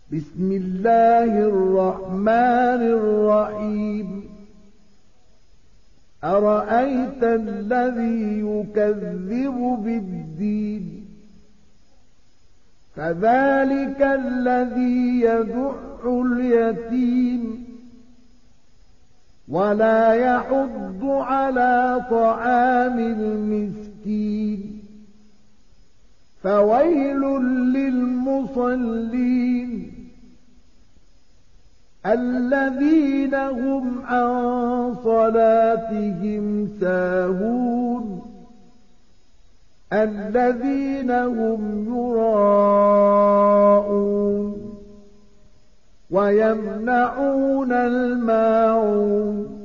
بسم الله الرحمن الرحيم أرأيت الذي يكذب بالدين فذلك الذي يدع اليتيم ولا يحض على طعام المسكين فويل للمصلين الذين هم عن صلاتهم ساهون الذين هم يراءون ويمنعون الماعون